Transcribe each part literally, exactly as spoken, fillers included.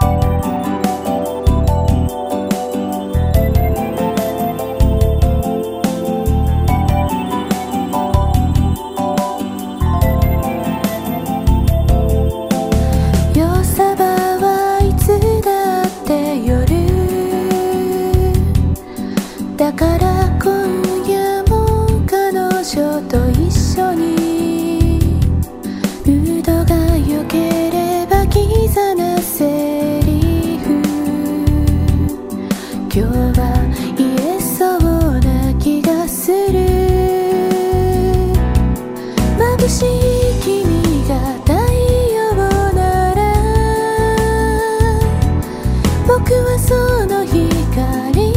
だから今夜も彼女と一緒にムードが良ければキザなセリフ今日は言えそうな気がする眩しい君が太陽なら僕はその光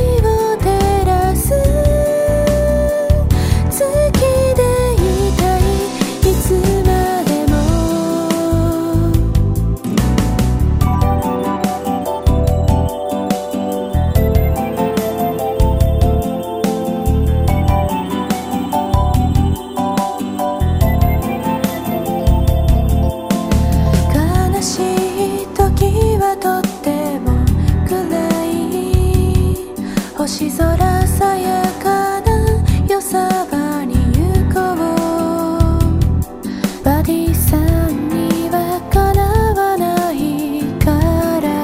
星空さやかな夜さばに行こうバディさんにはかなわないから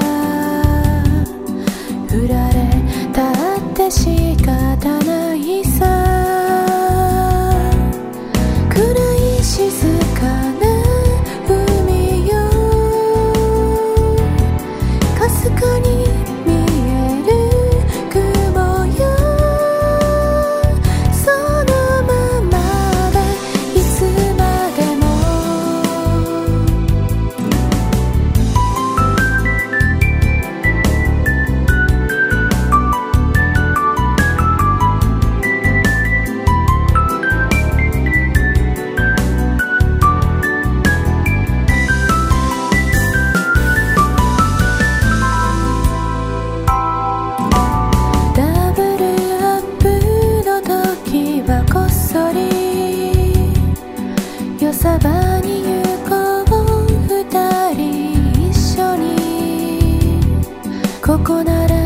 振られたって仕方ないさ暗い静かな海よかすかに夜さばに行こう二人一緒にここなら